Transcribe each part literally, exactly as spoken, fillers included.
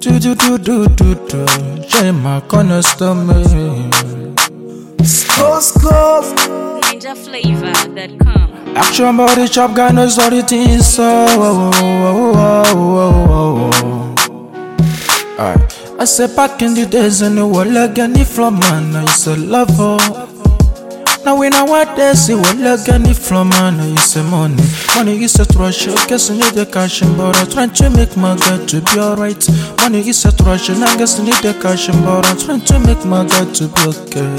Do do do do do do. Shame my cornerstone me. Score, score. Ninja Flavor dot com. Action body chop guy knows all the things so. Oh, oh, oh, oh, oh. Alright. I said back in the days and the world again if from man I used to love her. Now we know what they say, well again if from man I used to money. Money is a trash, guess you need the cash and but I'm trying to make my girl to be alright. Money is a trash, and I guess you need the cash and but I'm trying to make my girl to be okay.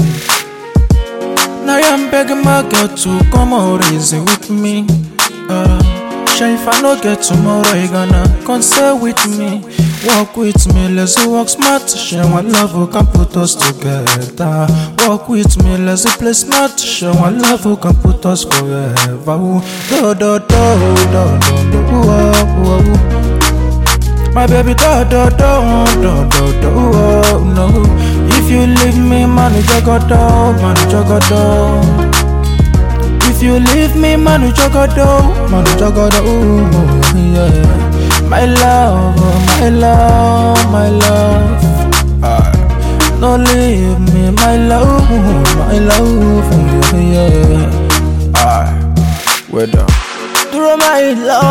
Now I'm begging my girl to come out easy with me. Uh, sure if I don't get tomorrow, you gonna come stay with me. Walk with me, let's walk smart. Share one love who can put us together. Walk with me, let's play smart. Share one love who can put us forever. Do do do do do do do do. My baby do do do do do do no. If you leave me, man, you go down, man, you go down. If you leave me, man, you go down, man, you go down. Yeah. My love, my love, my love. Uh, don't leave me, my love, my love. Yeah. Uh, we're done. Duro my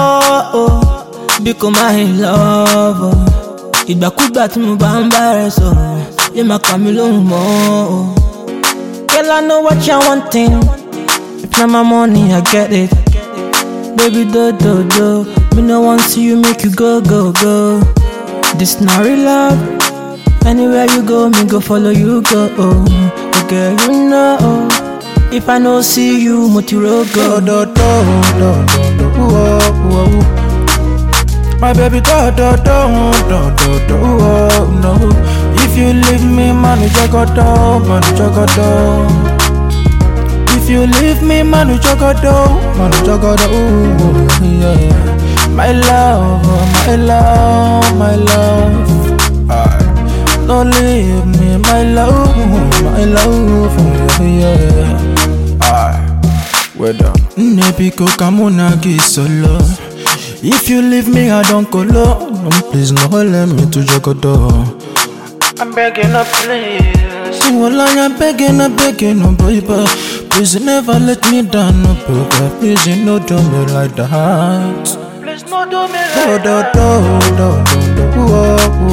love, because my love. Ìgbàkúgbà tí mo bá ń bá ẹ sọ̀rọ̀, yé máa kà mí lóhùn mọ́. Girl, I know what you're wanting. If not my money, I get it. Baby, do do do. Me no want see you make you go go go. This not real love. Anywhere you go, me go follow you go. Oh, girl, you know. If I no see you, motiro go. Do do do do do do. Oh, oh. My baby do do do do do do. Oh, no. If you leave me, man, you go down, man, you go down. If you leave me, man, you go down, man, you go down. Yeah. My love, my love, my love. Uh, don't leave me, my love, my love. Yeah. Uh, we're done. Nepiko kamuna solo. If you leave me, I don't go low. Please no let me to Jogodo. I'm begging up, please. See what I'm begging, I'm begging, no baby. Please never let me down, no baby. Please you no do me like that. Please no do me like that. Do do do do do. Oh,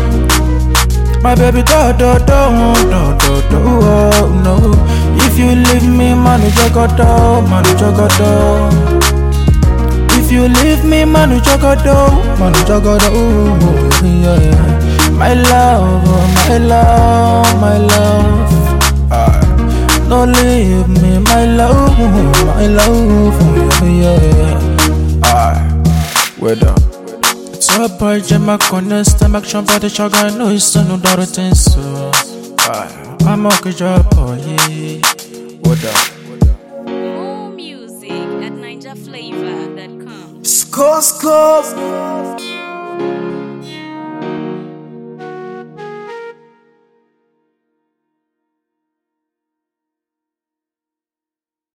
oh. My baby do do do do do do. Oh, no. If you leave me, man, you go down, man, you go down. If you leave me, man, you go down, man, you go down. Yeah. My love, my love, my love. Uh, don't leave me, my love, my love. Yeah. Uh, we're done. It's a boy, Gemma Connest, I'm action by the sugar, I know it's no doubt things. So, uh, I'm okay, job, oh yeah. We're done. More music at ninja flavor dot com. Score, score.